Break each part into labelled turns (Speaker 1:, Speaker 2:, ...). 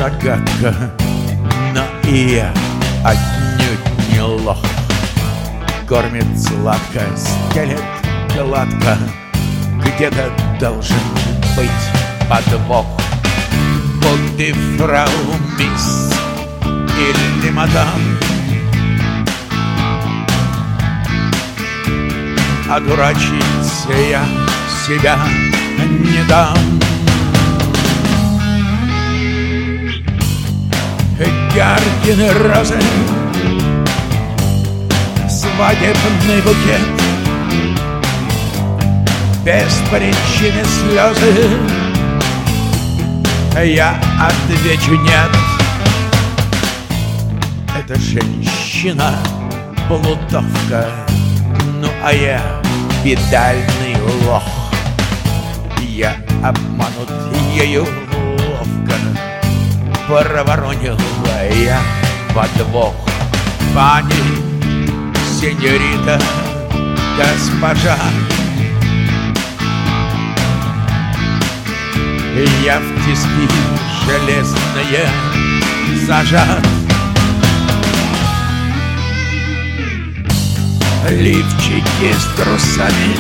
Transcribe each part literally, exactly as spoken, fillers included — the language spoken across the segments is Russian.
Speaker 1: загадка, но и я отнюдь не лох. Кормит сладко, стелет гладко, где-то должен быть подвох. Будь ты фрау, мисс или мадам, одурачиться я себя не дам. Яркие розы, свадебный букет, без причины слезы, я отвечу нет. Это женщина плутовка, ну а я педальный лох. Я обманут ею ловко, проворонил я подвох. Пани, сеньорита, госпожа, я в тиски железные зажат. Лифчики с трусами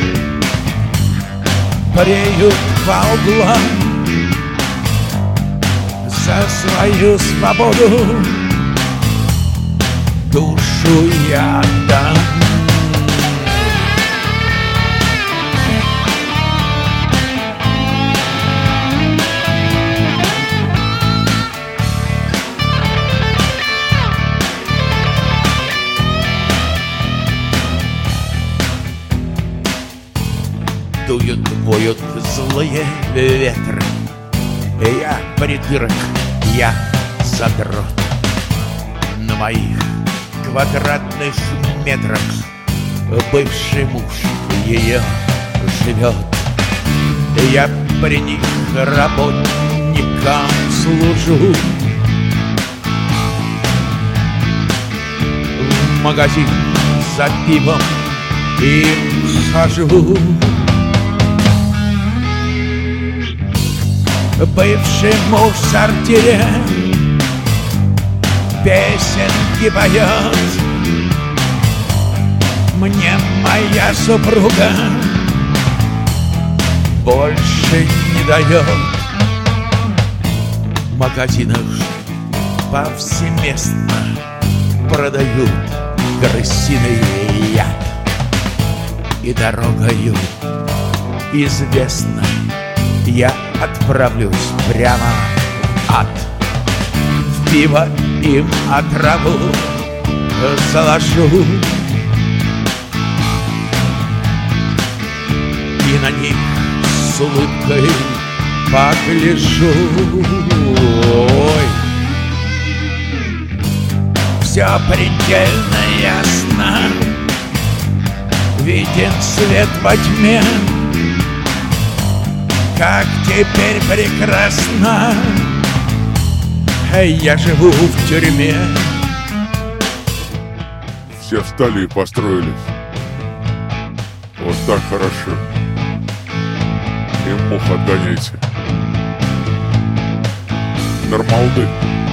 Speaker 1: бреют по углам. За свою свободу душу я отдам. Дуют, воют злые ветры, я придурок, я задрот. На моих квадратных метрах бывший муж ее живет. Я при них работникам служу. В магазин за пивом им хожу. Бывший муж в сортире песенки поет. Мне моя супруга больше не дает. В магазинах повсеместно продают крысиный яд. И дорогою известно, я отправлюсь прямо в ад. В пиво им отраву заложу и на них с улыбкой погляжу. Ой, все предельно ясно, виден свет во тьме. Как теперь прекрасно я живу в тюрьме.
Speaker 2: Все встали и построились. Вот так хорошо. И мух отгоняйте. Нормалды.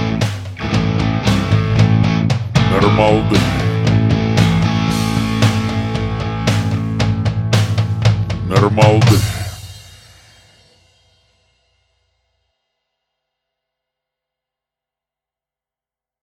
Speaker 2: Нормалды. Нормалды.